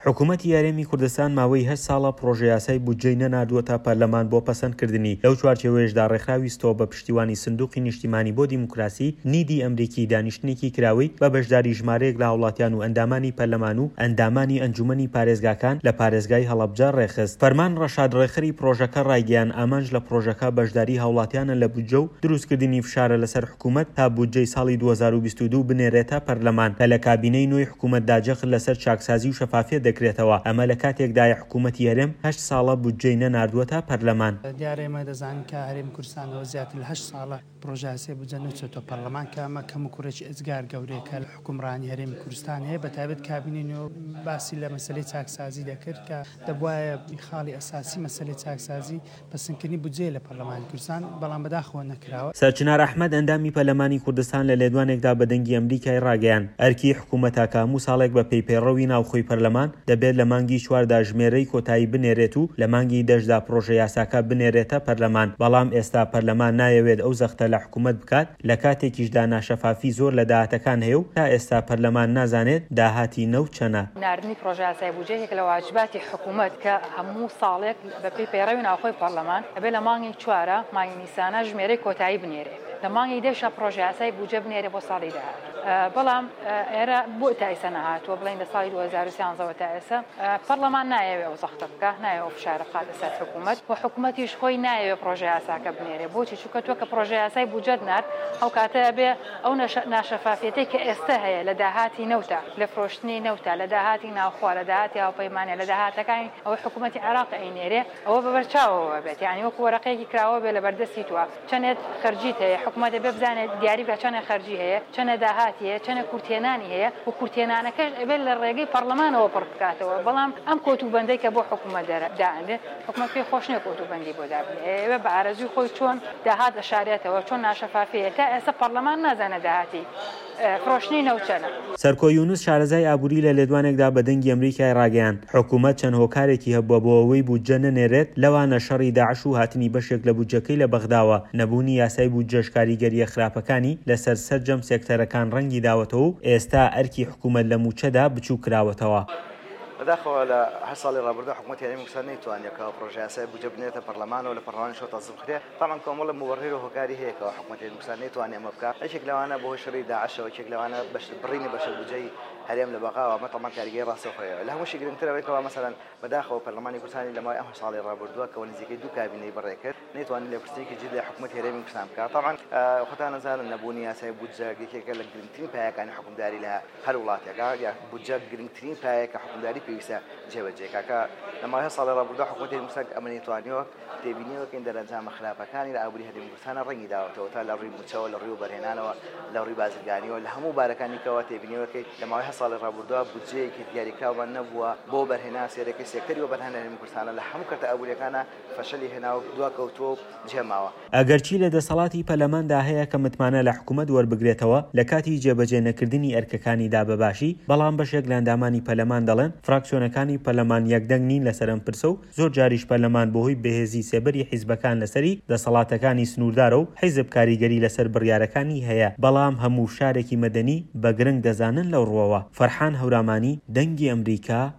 حکوومەتی یاریێمی کوردستان ماوەی 8 ساڵە پرۆژە یاسای بودجەی نەناردووەتە پەرلەمان بۆ پەسەندکردنی. لەو چوارچێوەیەشدا ڕێکخراویستەوە بە پشتیوانی سندوقی نیشتیمانی بۆ دیموکراسی نیدی ئەمریکی دانیشتنێکی کراوی بە بەشداری ژمارەیەک لە هاوڵاتیان و ئەندامانی پەرلەمان و ئەندامانی ئەنجومەنی پارێزگاکان لە پارێزگای هەڵەبجە ڕێخست. فەرمان ڕەشاد ڕێخەری پرۆژەکە ڕایگەیان ئامانج لە پرۆژەکە بەشداری هاوڵاتیانە لە بودجە و دروستکردنی فشارە لەسەر حکوومەت تا بودجەی ساڵی 2022 بنێرێتە پەرلەمان کە لە کابینەی نوێی حکوومەت داجەق لەسەر چاکسازی و شەفافیت دەکرێتەوە. ئەمە لە کاتێکدای حکوومەتی هەرێم 8 ساڵە بودجەی نەناردووەتە پەرلەمان. دیارە ئێمە دەزانین کە هەرێمی کوردستانەوە زیاتر لە 8 ساڵە پرۆژە یاسای بودجە نەچێتەوە پەرلەمان کە ئەمە کەم و کوڕێکی ئەجگار گەورەیە لە حکومڕانی هەرێمی کوردستان هەیە. بەتایبەت کابینەی نوێ باسی لە مەسەلەی چاکسازی دەکرد کە دەبوایە خاڵی ئەساسی مەسەلەی چاکسازی پەسەندکردنی بودجێ لە پەرلەمانی کوردستان بەڵام بەداخەوە نەکراوە. سەرچنار ئەحمەد ئەندامی پەرلەمانی کوردستان لە لێدوانێکدا بە دەنگی ئەمریکای ڕاگەیان ئەرکی حکوومەتە کە هەموو ساڵێک بە پەیپێڕەوی ناوخۆی پەرلەمان دەبێت لە مانگی 4دا ژمێرەی کۆتایی بنێرێت و لە مانگی 10دا پرۆژە یاساکە بنێرێتە پەرلەمان. بەڵام ئێستا پەرلەمان نایەوێت ئەو زەختە لە حکوومەت بکات لە کاتێکیشدا ناشەفافی زۆر لە داهاتەکان هەیە و تا ئێستا پەرلەمان نازانێت داهاتی نەو چەنە. ناردنی پرۆژە یاسای بودجەیەک لە واجباتی حکوومەت کە هەموو ساڵێک بە پەیپێڕەوی ناوخۆی پەرلەمان ئەبێ لە مانگی 4 مانگی نیسانە ژمێرەی کۆتایی بنێرێ لە مانگی 10 پرۆژە یاسای بودجە بنێرێ بۆ ساڵی داهات. بەڵام ئێرە بۆ تا ئێستا نەهاتووە بڵین لە ساڵی 2013 تا ئێستا پەرلەمان نایەوێ ئەو زەختە بکە نایەوە فشارە بخاتە سەر حکوومەت و حکوومەتیش خۆی نایەوێ پرۆژە یاساکە بنێرێ. بۆچی؟ چونکە تۆ کە پرۆژە یاسای بودجەت نارد ئەو کاتەیە بێ ئەو ناشەفافیەتەی کە ئێستا هەیە لە داهاتی نەوتە لە فرۆشتنی نەوتە لە داهاتی ناوخوا لە داهاتی هاوپەیمانە لە داهاتەکانی ئەوەی حکوومەتی عێراق ئەینێرێ ئەوە بەبەرچاوەوە بێت. یعنی وەکو وەرەقەیەکی کراوە بێ لە بەردەستی تووە چەندێت خەرجیت هەیە حکوومەت دەبێ بزانێت دیاری بکات چەندە خەرجی هەیە چەندە داهاتی هەیە چەندە کورتێنانی هەیە و کورتێنانەکەش ئەبێت لە ڕێگەی پەرلەمانەوە پڕ بکاتەوە. بەڵام ئەم کۆتوبەندەی کە بۆ حکوومەت دائەنێ حکوومەت پێی خۆش نییە کۆتوبەندی بۆ دابنێ ئێوە بە ئارەزوی خۆی چۆن داهات دەشارێتەوە چۆن ناشەفافیە تا ئێستا پەرلەمان نازانە داهاتی فرۆشتنی نەوچەنە. سەرکۆ یونس شارەزای ئابووری لە لێدوانێکدا بە دەنگی ئەمریکای ڕاگەیاند حکوومەت چەند هۆکارێکی هەبووە بۆ ئەوەی بودجە نەنێرێت لەوانە شەڕی داعش و هاتنی بەشێک لە بودجەکەی لە بەغداوە نەبوونی یاسای بودجەش کاریگەریە خراپەکانی لەسەر سەرجەم سێکتەرەکان ڕەنگی داوەتەوە و ئێستا ئەرکی حکوومەت لە موچەدا بچوو کراوەتەوە. بەداخەوە لە 8 ساڵی ڕابردوودا حکوومەتی هەرێمی کوردستان نەیتوانێت کە پرۆژە یاسای بودجە بنێتە پەرلەمانەوە لە پەرلەمانی شۆ تەزم بکرێ. تامان کۆمەڵە مبەرهیر و هۆکاری هەیە کە حکوومەتی هەرێمی کوردستان نەیتوانێت ئەمە بکات. یەکێک لەوانە بۆ شەڕی داعشەوە یەکێک لەوانە بڕینی بەشە بودجەی هەرێم لە بەغاوە ئەمە تامان کاریگەری ڕاستەوخۆیەوە. لە هەمووشی گرنگترەوەی کەوا مەسەلەن بەداخەوە پەرلەمانی کوردستانی لە ماوەی 8 ساڵی ڕابردووە کە نزیکەی 2 کابینەی بەڕێ کرد نەیتوانێت لێپرسێکی جدی لە حکوومەتی هەرێمی کوردستان بکات. تامان خۆتان نەزانن نەبوونی یاسای بودجە یەکێکە لە گرنگترین پایەکانی حکومداری لە هەر وڵاتێکا یا بودجە گرنگترین پایەکە حکومداری پێویستە جێبەجێکە لە ماوەی 8 ساڵی ڕابردوودا حکوومەتی هەرێمی کوردستان ئەمە نەیتوانیوە تێبینیەوە کە دەرەنجامە خراپەکانی لە ئابووری هەرێمی کوردستان ڕەنگی داوەتەوە تا لە ڕووی موچەوە لە ڕووی بەرهێنانەوە لە ڕووی بازرگانیەوە لە هەموو بارەکانی کەەوە تێبینیەوە کە لە ماوەی 8 ساڵی ڕابردوودا بودجەیەکی دیاریکراوە نەبووە بۆ بەرهێنان سێرەکەی سێکتەری وەبەرهێنانی هەرێمی کوردستانە لە هەموو کەتە ئابووریەکانە فەشەلی هێناوە دواکەوتووە جێماوە. ئەگەرچی لە دەسەڵاتی پەرلەماندا هەیە کە متمانە لە حکوومەت وەربگرێتەوە لە کاتی جێبەجێ نەکردنی ئەرکەکانیدا بەباشی بەڵام بەشێک لە ئەندامانی پەرلەمان دەڵێن فراکسیۆنەکانی پەرلەمان یەکدەنگ نین لەسەر ئەم پرسە و زۆر جاریش پەرلەمان بەهۆی بەهێزی سێبەری حیزبەکان لەسەری دەسەڵاتەکانی سنووردارە و حیزب کاریگەری لەسەر بڕیارەکانی هەیە. بەڵام هەموو شارێکی مەدەنی بە گرنگ دەزانن لەو ڕووەوە. فەرحان هەورامانی دەنگی ئەمریکا